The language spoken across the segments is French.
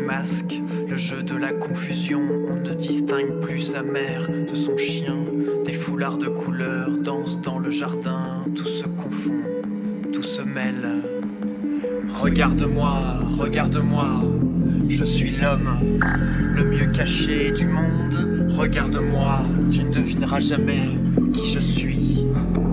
masques, le jeu de la confusion. On ne distingue plus sa mère de son chien. Des foulards de couleurs dansent dans le jardin. Tout se confond, tout se mêle. Regarde-moi, regarde-moi, je suis l'homme le mieux caché du monde. Regarde-moi, tu ne devineras jamais qui je suis.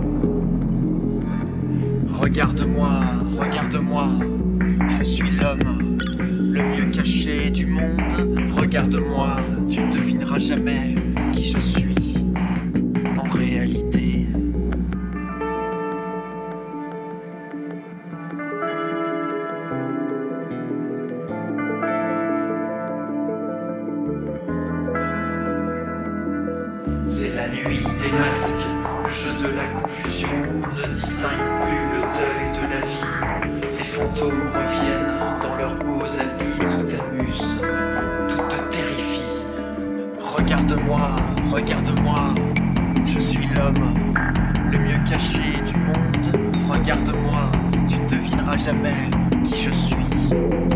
Regarde-moi, regarde-moi, je suis l'homme le mieux caché du monde. Regarde-moi, tu ne devineras jamais qui je suis en réalité. C'est la nuit des masques, le jeu de la confusion. On ne distingue plus le deuil de la vie. Les fantômes reviennent dans leurs beaux habits. Tout t'amuse, tout te terrifie. Regarde-moi, regarde-moi, je suis l'homme le mieux caché du monde. Regarde-moi, tu ne devineras jamais qui je suis.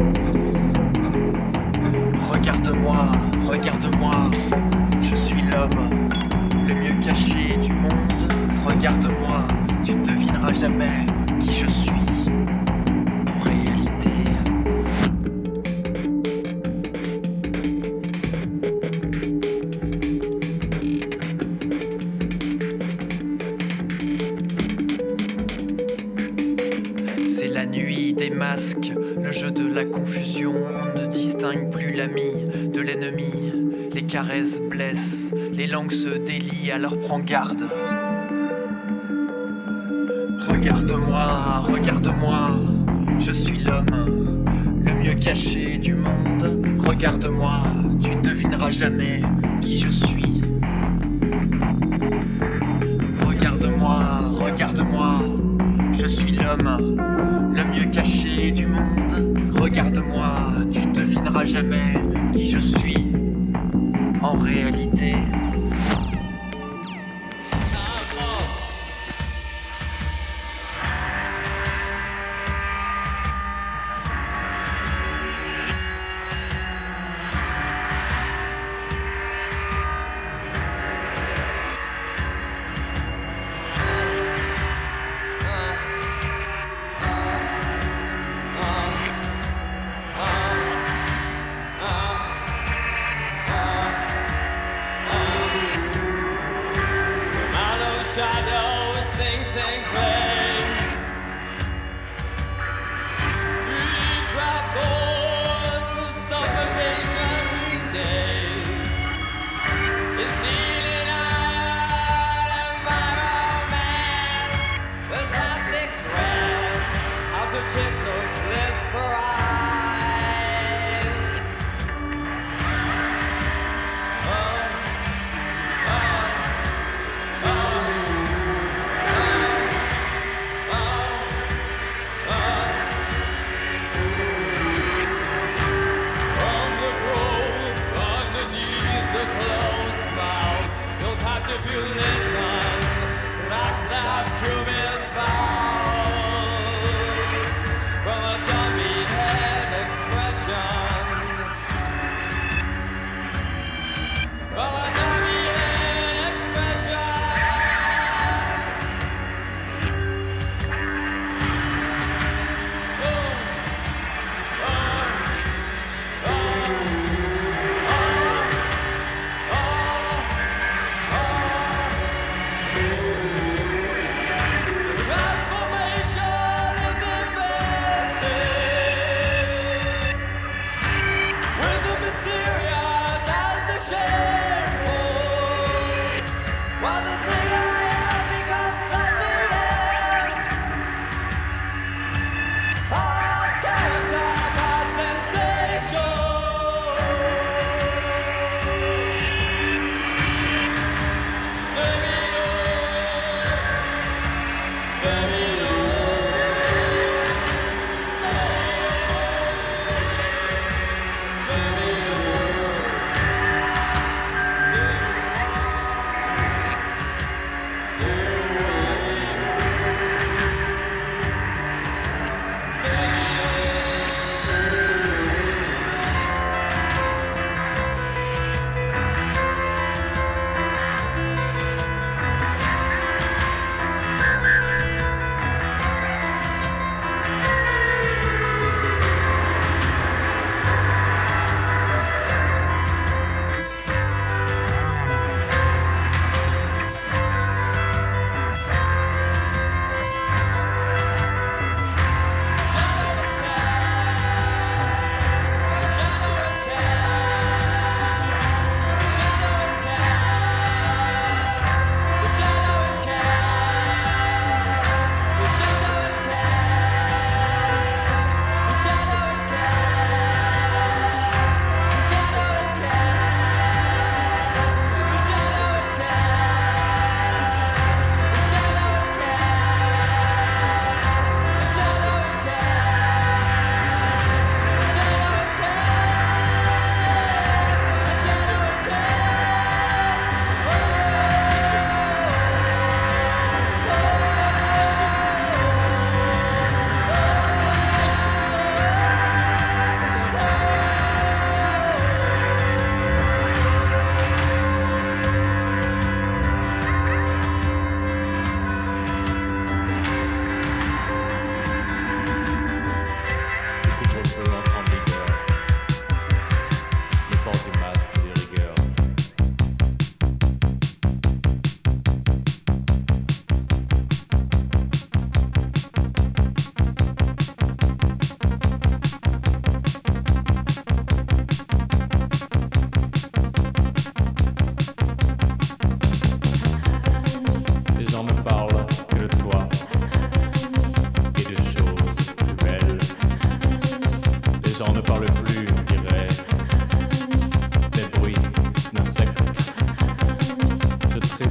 Regarde-moi, regarde-moi, je suis l'homme le mieux caché du monde. Regarde-moi, tu ne devineras jamais qui je suis en réalité. C'est la nuit des masques, le jeu de la confusion. On ne distingue plus l'ami de l'ennemi. Les caresses blessent, les langues se délient, alors prends garde. Regarde-moi, regarde-moi, je suis l'homme le mieux caché du monde. Regarde-moi, tu ne devineras jamais qui je suis. Regarde-moi, regarde-moi, je suis l'homme le mieux caché du monde. Regarde-moi, tu ne devineras jamais qui je suis en réalité.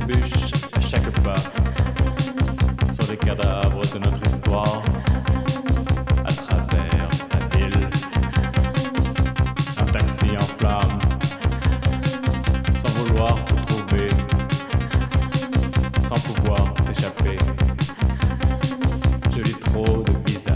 trébuche à chaque pas sur les cadavres de notre histoire à travers la ville. Un taxi en flammes, sans vouloir te trouver, sans pouvoir t'échapper. Je lis trop de visages.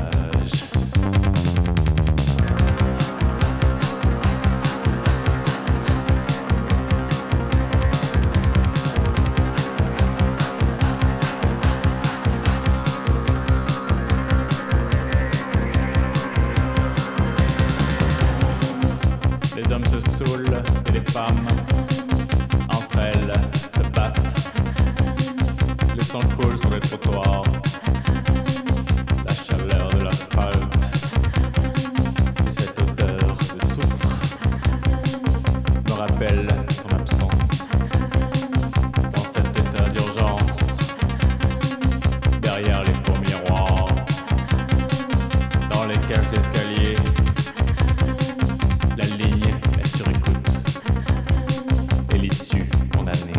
Les hommes se saoulent et les femmes, entre elles, se battent. Le sang coule sur les trottoirs, la chaleur de l'asphalte et cette odeur de soufre me rappelle ton absence. Dans cet état d'urgence, derrière les faux miroirs, dans les cages d'escalier, la ligne est sur écoute et l'issue condamnée.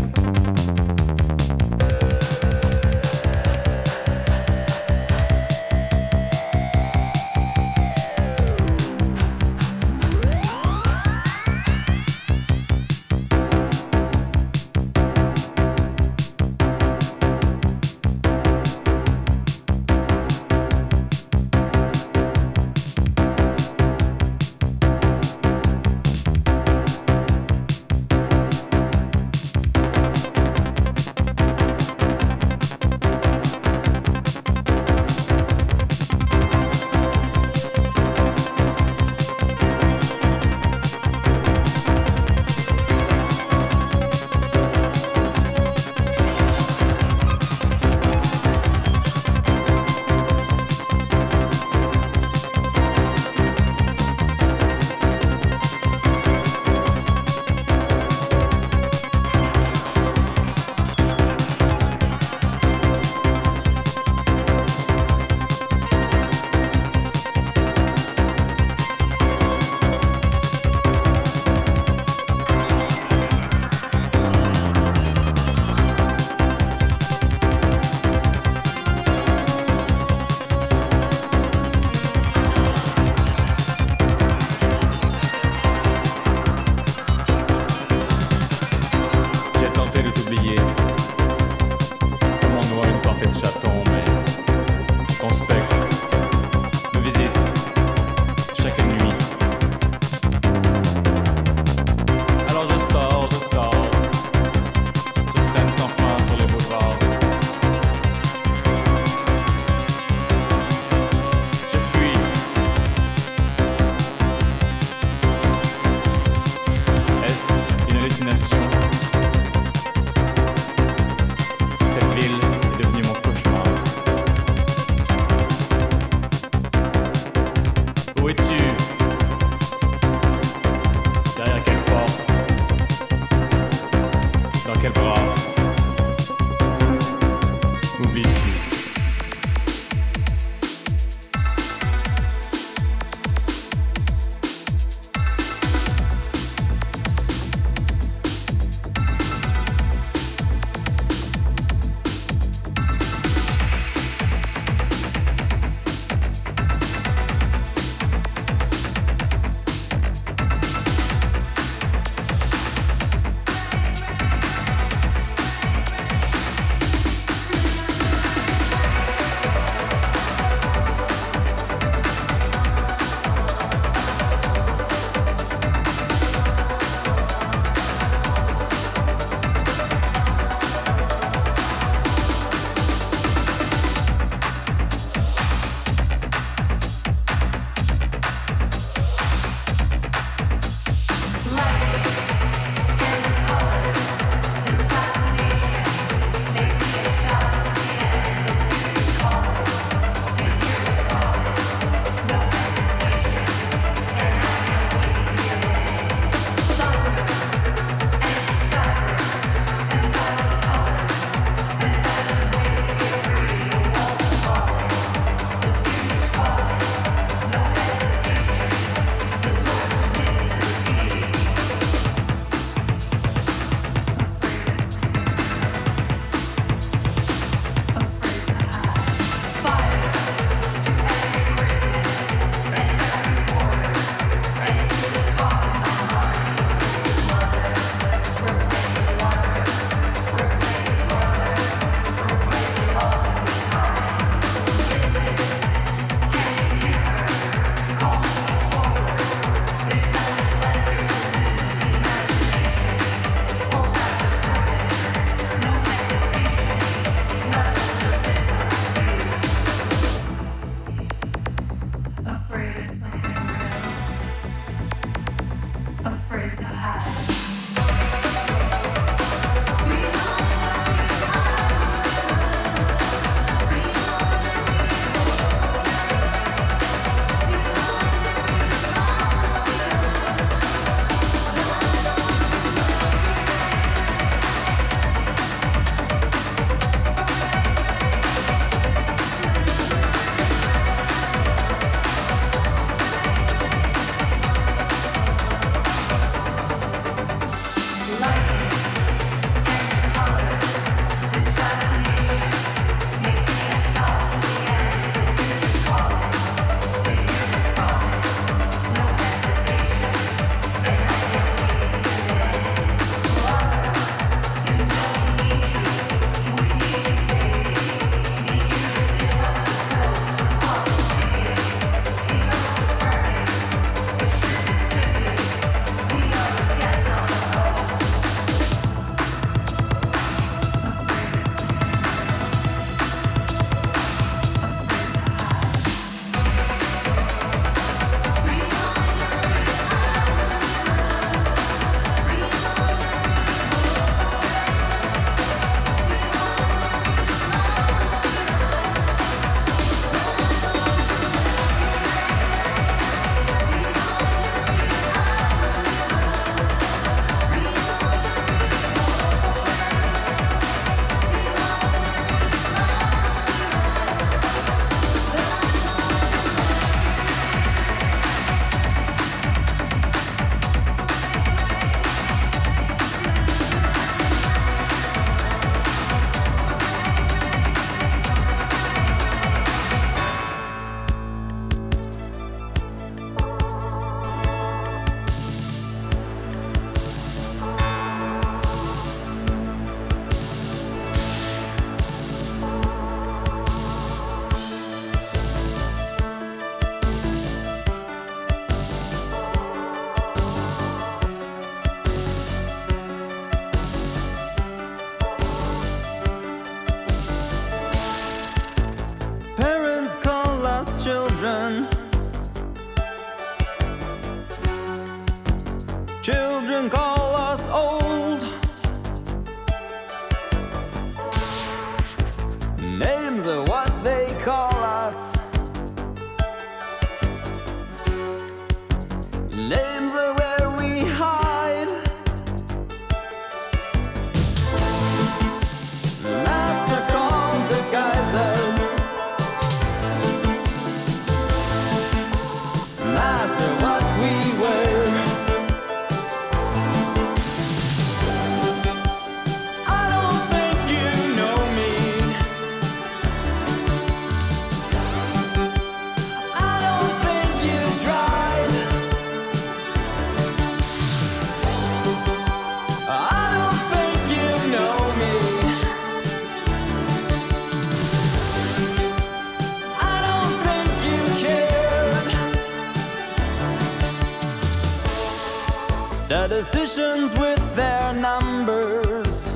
statisticians with their numbers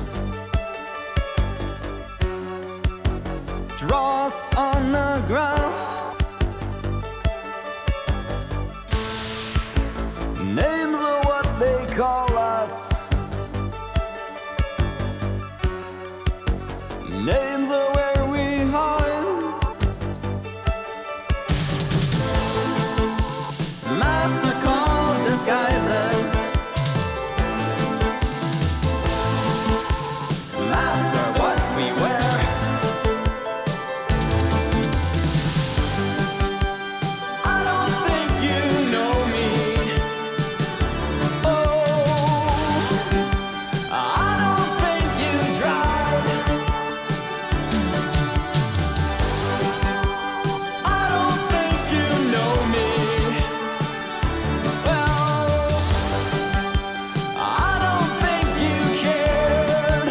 draw us on the graph. Names are what they call us. Names are where we hide. Masks are called disguises. Masks are what we wear. I don't think you know me. Oh, I don't think you tried. I don't think you know me. Well, I don't think you cared.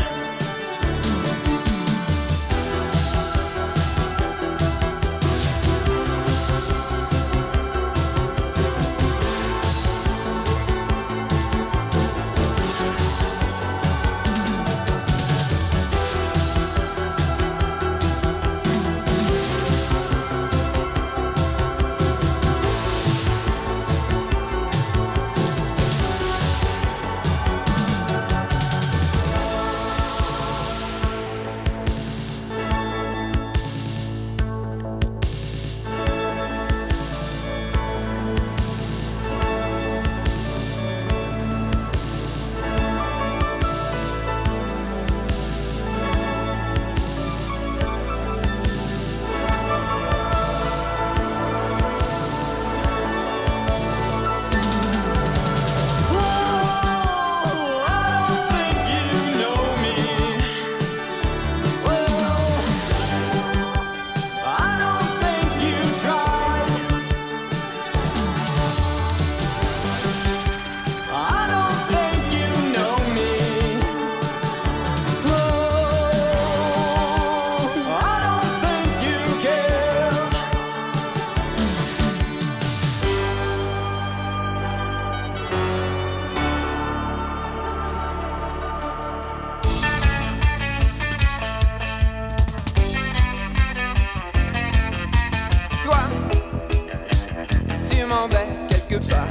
Toi, t'es sûrement belle quelque part.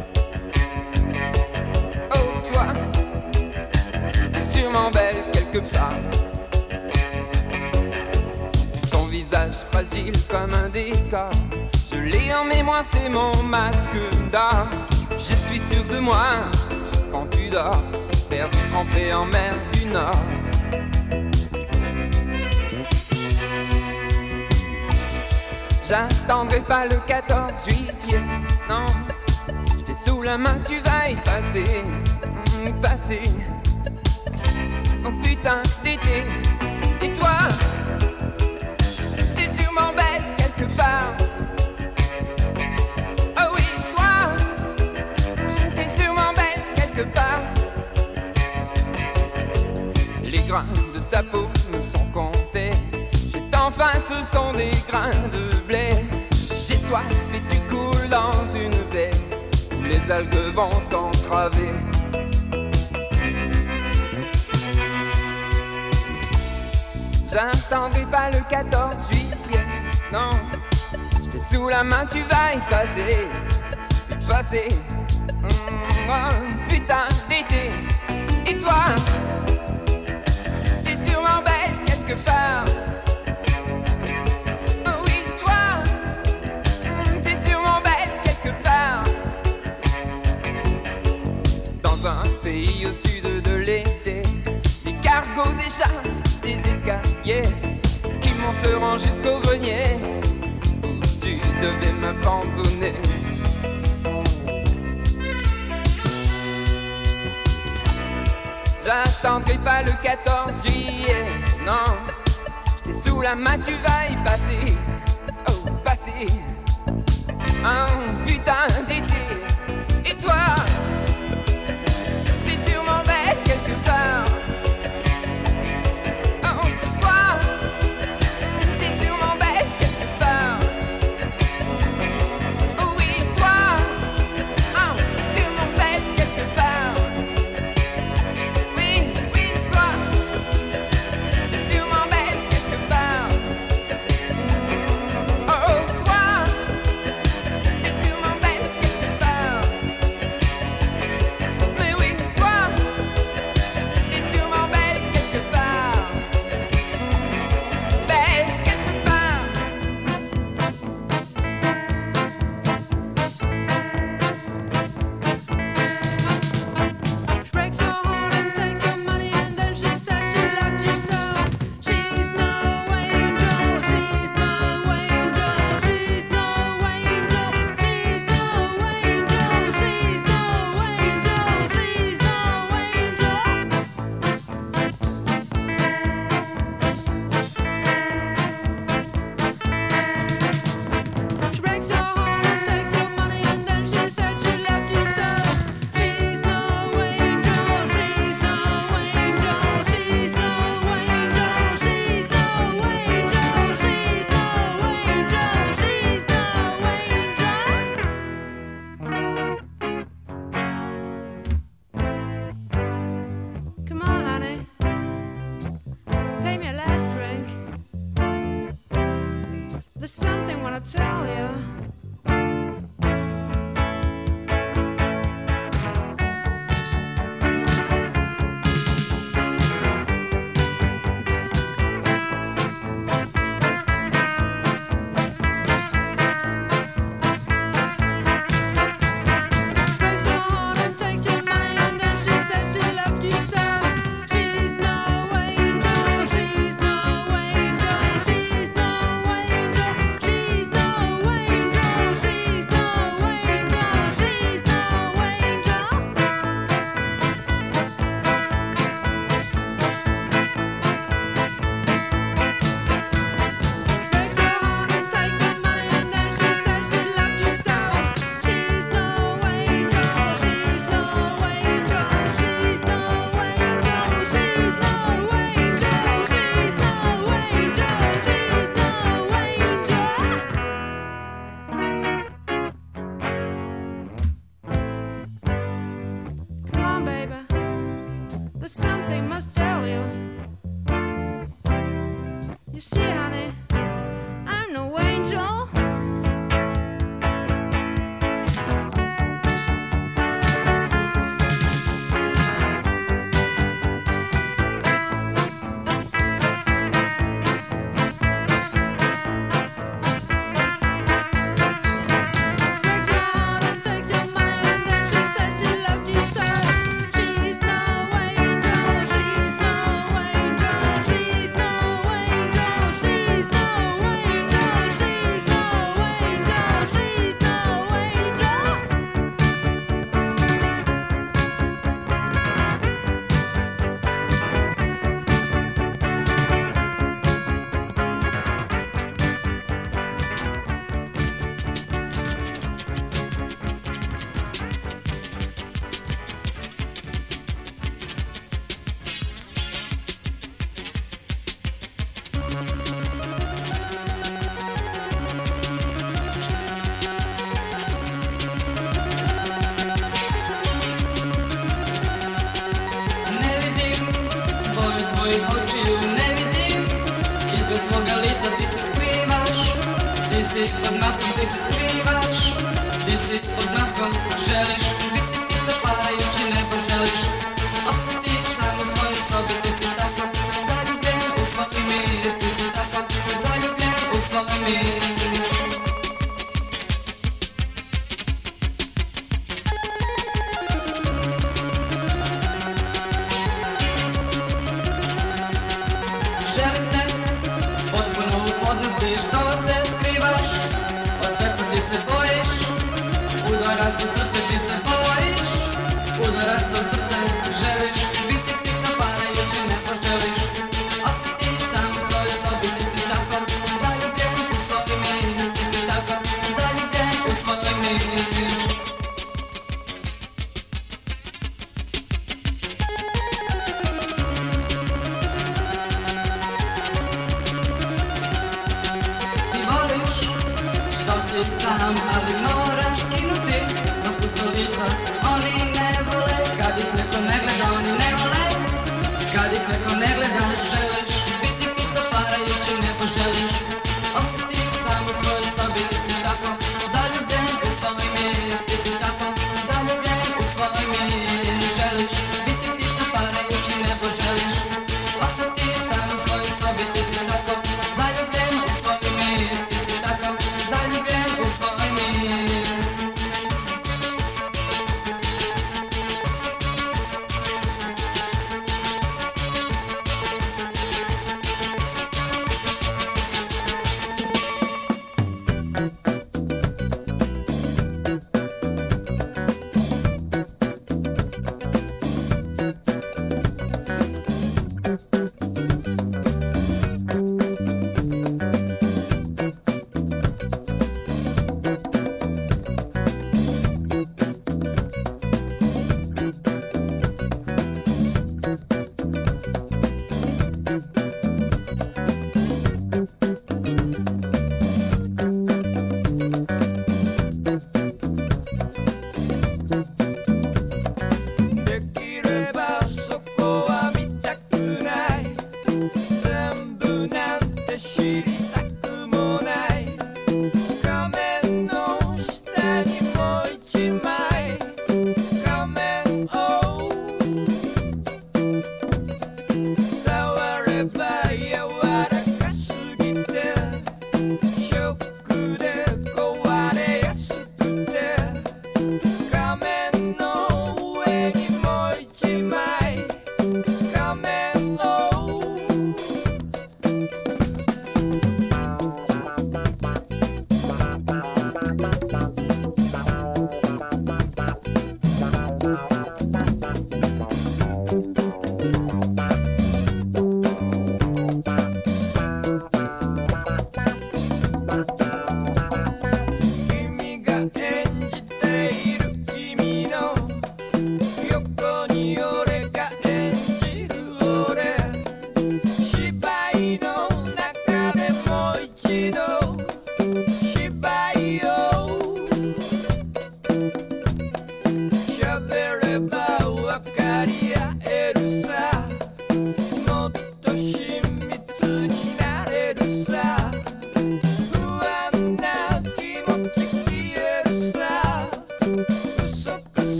Oh, toi, t'es sûrement belle quelque part. Ton visage fragile comme un décor, je l'ai en mémoire, c'est mon masque d'or. Je suis sûr de moi quand tu dors, perdu trempé en mer du Nord. J'attendrai pas le 14 juillet, non. J'étais sous la main, tu vas y passer, passer. Oh putain d'été. Et toi, t'es sûrement belle quelque part. Oh oui, toi, t'es sûrement belle quelque part. Les grains de ta peau me sont comptés. Enfin, ce sont des grains de blé. J'ai soif et tu coules dans une baie où les algues vont t'entraver. J'attendrai pas le 14 juillet, non. J'étais sous la main, tu vas y passer, y passer. Putain d'été. Et toi, t'es sûrement belle quelque part. Un pays au sud de l'été, des cargos, des charges, des escaliers qui monteront jusqu'au grenier où tu devais m'abandonner. J'attendrai pas le 14 juillet, non. J'étais sous la main, tu vas y passer, oh passer. Un putain d'été. Et toi, quelque part. Oh, toi, t'es sûrement belle quelque part. Oh oui, toi, oh, sûrement belle quelque part. I tell you? Pod maskom ti se skrivaš, ti si pod maskom, želiš biti ptica parajući nebo, želiš ostati sam u svojoj sobi, ti si tako zaljubljen u svoj mir, ti si tako zaljubljen u svoj mir. Želim te potpuno upoznati, što se skrivaš, od sveta ti se bojiš, udarac u srce ti se bojiš, udarac u srce želiš biti ptica parajući nebo, želiš ostati sam u svojoj sobi, ti si tako zaljubljen u svoj mir, ti si tako zaljubljen u svoj mir. Sam, ali moraš skinuti masku sa lica. Oni ne vole kad ih neko ne gleda, oni ne vole kad ih neko ne gleda. Želiš biti ptica parajući nebo, želiš ostati sam u svojoj sobi, ti si tako zaljubljen u svoj mir, ti si tako zaljubljen u svoj mir. Želiš biti ptica parajući nebo, želiš ostati sam u svojoj sobi, ti si tako zaljubljen u svoj mir, ti si tako zaljubljen u svoj mir.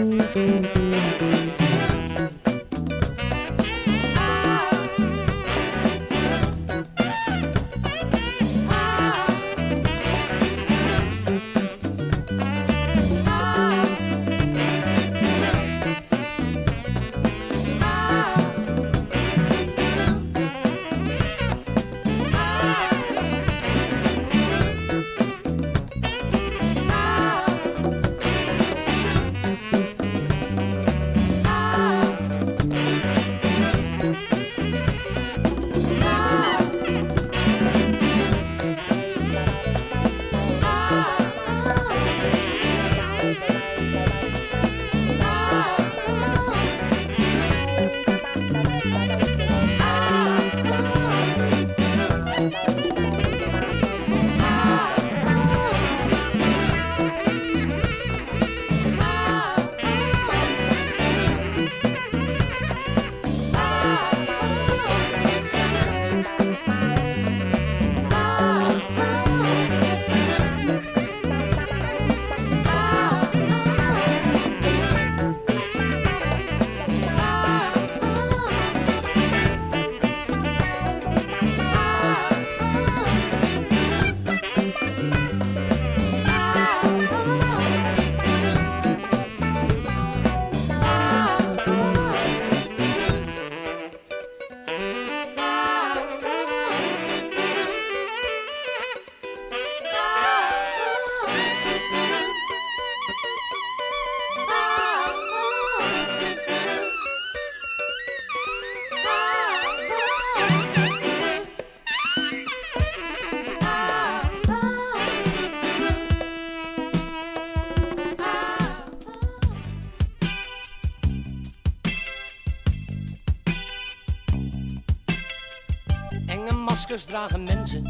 Maskers dragen mensen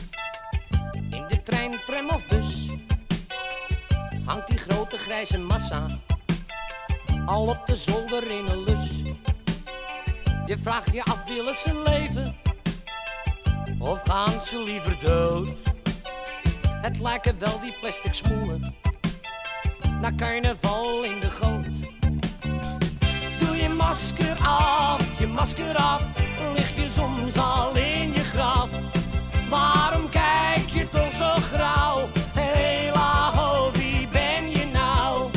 in de trein, tram of bus. Hangt die grote grijze massa al op de zolder in een lus. Je vraagt je af, willen ze leven of gaan ze liever dood? Het lijken wel die plastic smoelen na carnaval in de goot. Doe je masker af, lig je soms al in je graf. Waarom kijk je toch zo grauw? Hela ho, wie ben je nou?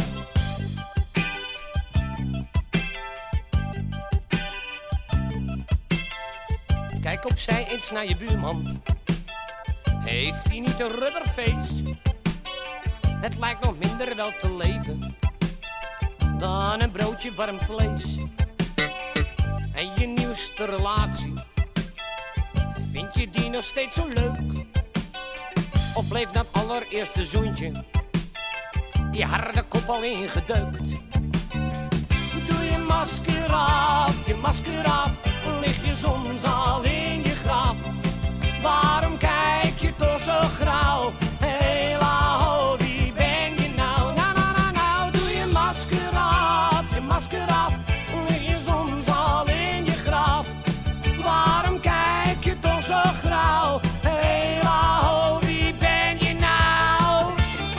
Kijk opzij eens naar je buurman. Heeft hij niet een rubberface? Het lijkt nog minder wel te leven dan een broodje warm vlees. En je nieuwste relatie, vind je die nog steeds zo leuk? Of bleef dat allereerste zoentje die harde kop al ingedeukt? Doe je masker af, lig je soms al in je graf. Waarom kijk je toch zo grauw? Hela ho, wie ben je nou? Nou, doe je masker af, lig je soms al in je graf. Waarom kijk je toch zo grauw? Hela ho, wie ben je nou?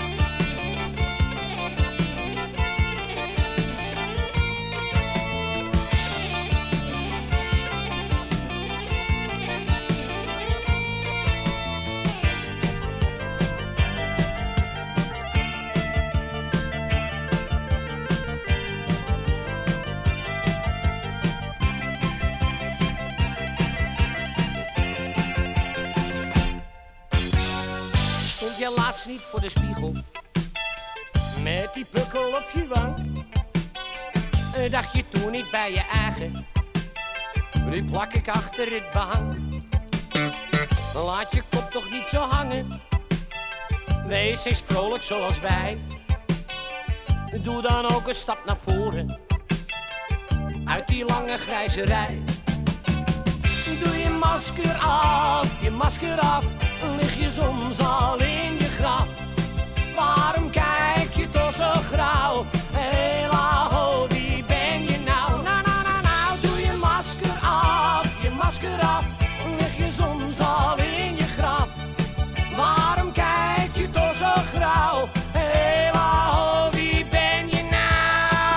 Stond je laatst niet voor de spiegel met die pukkel op je wang? Dacht je toen niet bij je eigen, nu plak ik achter het behang. Laat je kop toch niet zo hangen, wees eens vrolijk zoals wij. Doe dan ook een stap naar voren uit die lange grijze rij. Doe je masker af, lig je soms al in je graf. Waarom kijk je toch zo grauw? Hela ho, wie ben je nou? Nou, doe je masker af, lig je soms al in je graf. Waarom kijk je toch zo grauw? Hela ho, wie ben je nou?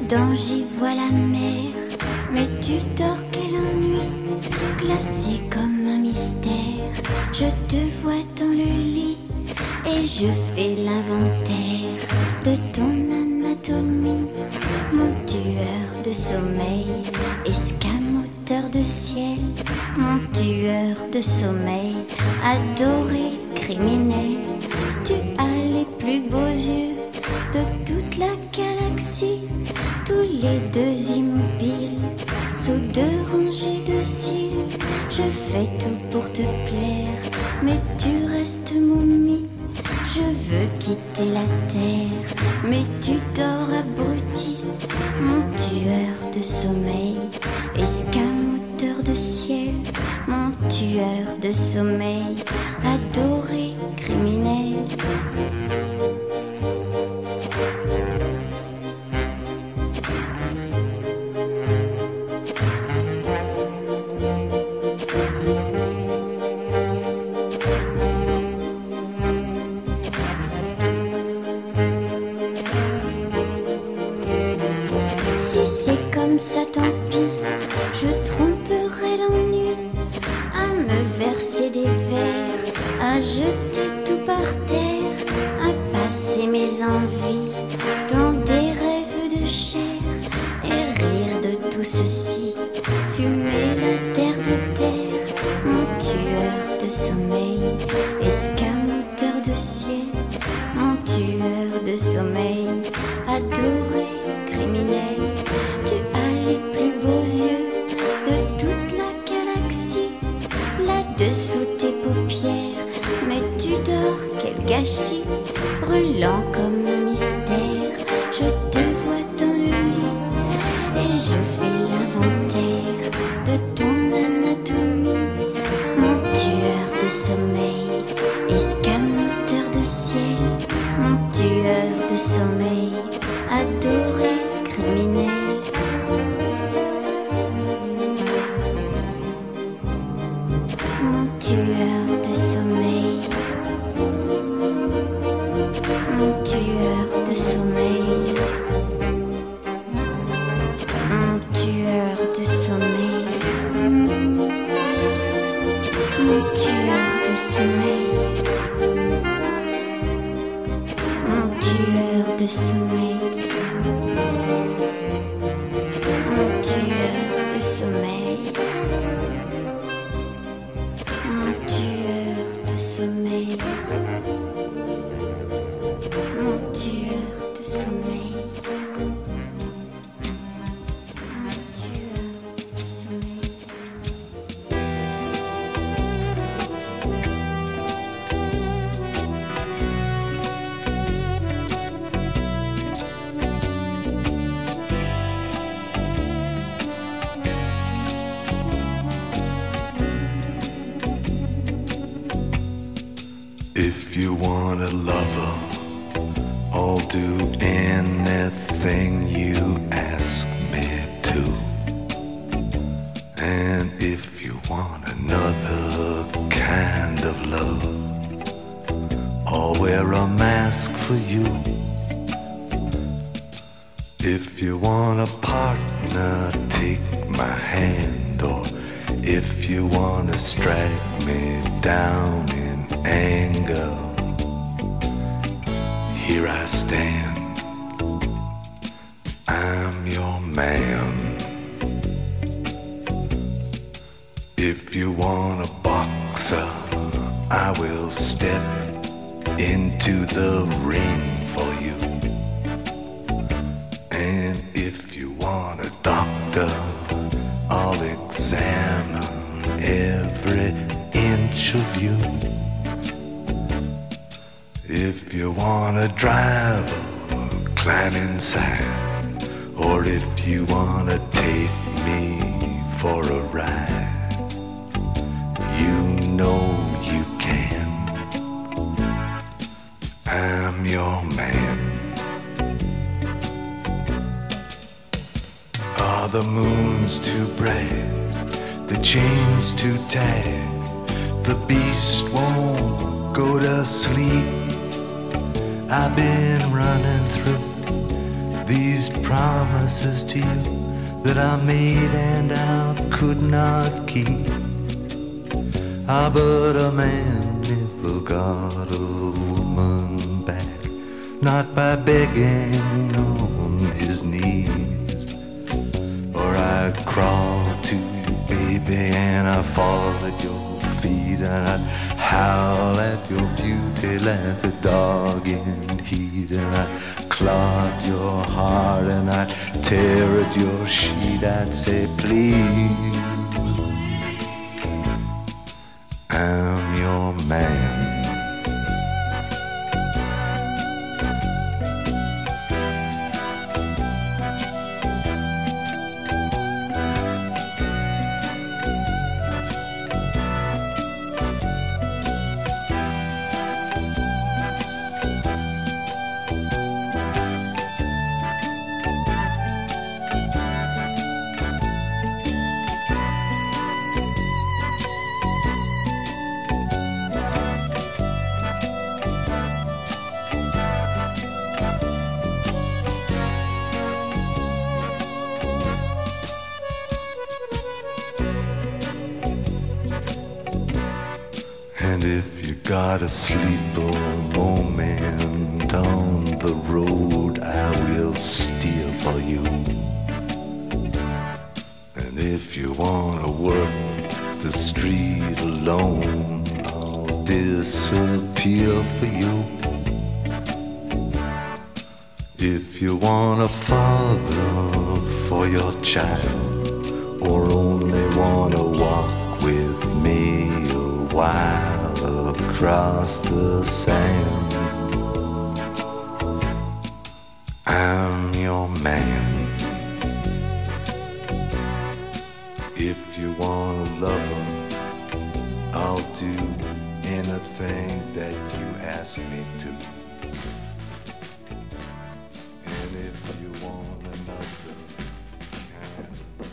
dedans j'y vois la mer. Mais tu dors, quel ennui, glacé comme un mystère. Je te vois dans le lit et je fais l'inventaire de ton anatomie. Mon tueur de sommeil, escamoteur de ciel. Mon tueur de sommeil, adoré criminel. Tu as les plus beaux yeux de toute la galaxie. Tous les deux immobiles, sous deux rangées de cils. Je fais tout pour te plaire, mais tu restes momie. Je veux quitter la terre, mais tu dors abruti. Mon tueur de sommeil, escamoteur de ciel. Mon tueur de sommeil, adoré criminel. Si c'est comme ça, tant pis, je tromperai l'ennui à me verser des vers, à jeter tout par terre, à passer mes envies dans des rêves de chair et rire de tout ceci, fumer la terre de terre. Mon tueur de sommeil, escamoteur de ciel. Mon tueur de sommeil, adoré criminel. Tu as les plus beaux yeux de toute la galaxie, là-dessous tes paupières. Mais tu dors, quel gâchis, brûlant comme un mystère. Je te vois dans le lit et je fais l'inventaire de ton anatomie. Mon tueur de sommeil, escamoteur de ciel. Mon tueur de sommeil, adoré criminel. Mon tueur de sommeil, mon tueur de sommeil, mon tueur de sommeil, mon tueur de sommeil, mon tueur de sommeil, mon tueur de sommeil, mon tueur de sommeil, mon tueur de sommeil, mon tueur de sommeil. If you want a lover, I'll do anything you ask me to. And if you want another kind of love, I'll wear a mask for you. If you want a partner, take my hand. Or if you want to strike me down in anger, here I stand, I'm your man. If you want a boxer, I will step into the ring for you. And if you want a doctor, I'll examine every inch of you. If you want a driver, climb inside. Or if you want to take me for a ride, you know you can. I'm your man. Are the moons too bright? The chains too tight? The beast won't go to sleep. I've been running through these promises to you that I made and I could not keep. Ah, but a man never got a woman back, not by begging on his knees. Or I'd crawl to you, baby, and I'd fall at your feet, and I'd howl at your beauty like a dog in heat, and I'd clog your heart and I'd tear at your sheet. I'd say, please, I'm your man. And if you got a sleeper moment on the road, I will steer for you. And if you wanna work the street alone, I'll disappear for you. If you want a father for your child, or only wanna walk with me a while across the sand, I'm your man. If you want a lover, I'll do anything that you ask me to. And if you want another kind,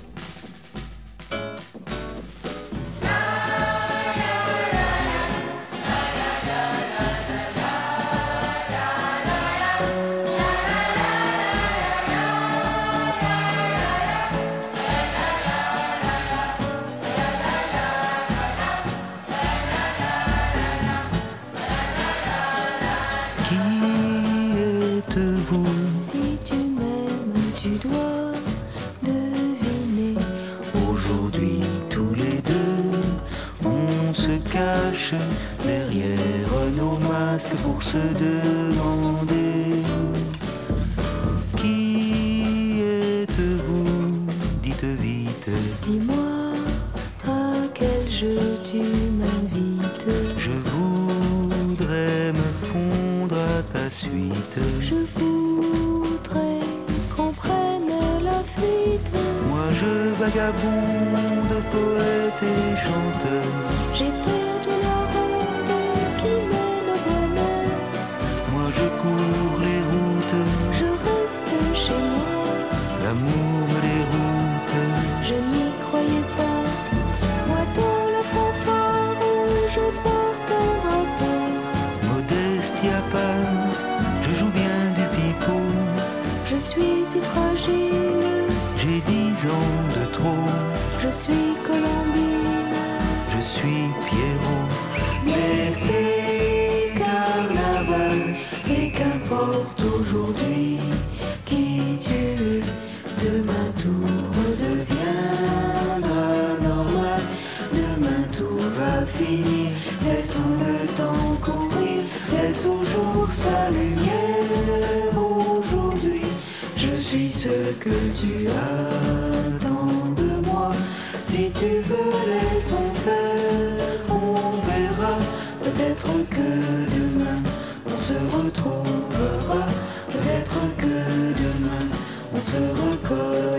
Si tu m'aimes, tu dois deviner. Aujourd'hui, tous les deux, on se cache derrière nos masques pour se demander qui êtes-vous? Dites vite. Dis-moi à quel jeu tu m'invites. Je voudrais me fondre à ta suite. Je voudrais qu'on prenne la fuite. Moi je vagabonde, poète et chanteur. J'ai perdu la route qui mène au bonheur. Moi je cours les routes, Je reste chez moi. l'amour me déroute. Je n'y croyais pas. Moi dans la fanfare, je porte un drapeau. Modestia pas, je joue bien du pipeau. Je suis si fragile. J'ai 10 ans de trop, Je suis Colombine. je suis Pierrot. Mais c'est carnaval et qu'importe aujourd'hui qui tu es, demain tout redeviendra normal. Demain tout va finir, laissons le temps courir, laisse au jour sa lumière. Aujourd'hui, je suis ce que tu attends de moi. Si tu veux, laissons faire, on verra. Peut-être que demain, on se retrouvera. Peut-être que demain, on se reconnaîtra.